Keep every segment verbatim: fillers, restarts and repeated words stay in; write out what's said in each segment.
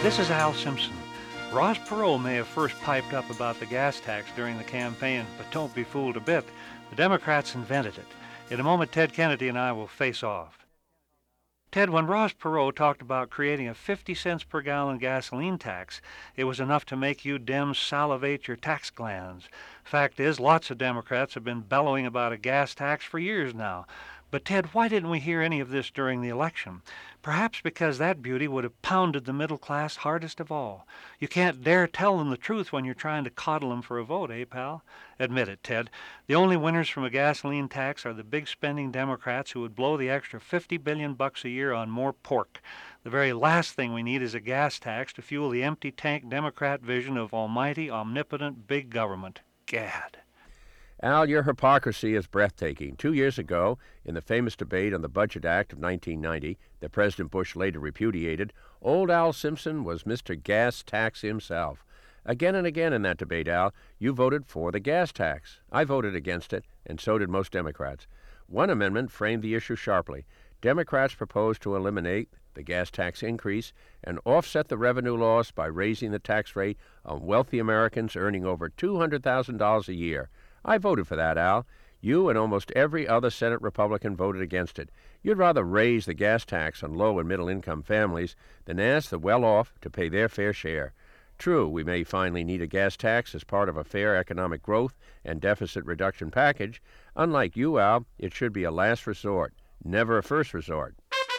This is Al Simpson. Ross Perot may have first piped up about the gas tax during the campaign, but don't be fooled a bit. The Democrats invented it. In a moment, Ted Kennedy and I will face off. Ted, when Ross Perot talked about creating a fifty cents per gallon gasoline tax, it was enough to make you Dems salivate your tax glands. Fact is, lots of Democrats have been bellowing about a gas tax for years now. But Ted, why didn't we hear any of this during the election? Perhaps because that beauty would have pounded the middle class hardest of all. You can't dare tell them the truth when you're trying to coddle them for a vote, eh, pal? Admit it, Ted. The only winners from a gasoline tax are the big spending Democrats who would blow the extra fifty billion bucks a year on more pork. The very last thing we need is a gas tax to fuel the empty tank Democrat vision of almighty, omnipotent big government. Gad. Al, your hypocrisy is breathtaking. Two years ago, in the famous debate on the Budget Act of nineteen ninety that President Bush later repudiated, old Al Simpson was Mister Gas Tax himself. Again and again in that debate, Al, you voted for the gas tax. I voted against it, and so did most Democrats. One amendment framed the issue sharply. Democrats proposed to eliminate the gas tax increase and offset the revenue loss by raising the tax rate on wealthy Americans earning over two hundred thousand dollars a year. I voted for that, Al. You and almost every other Senate Republican voted against it. You'd rather raise the gas tax on low and middle-income families than ask the well-off to pay their fair share. True, we may finally need a gas tax as part of a fair economic growth and deficit reduction package. Unlike you, Al, it should be a last resort, never a first resort.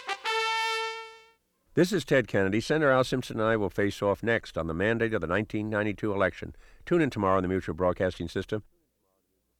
This is Ted Kennedy. Senator Al Simpson and I will face off next on the mandate of the nineteen ninety-two election. Tune in tomorrow on the Mutual Broadcasting System.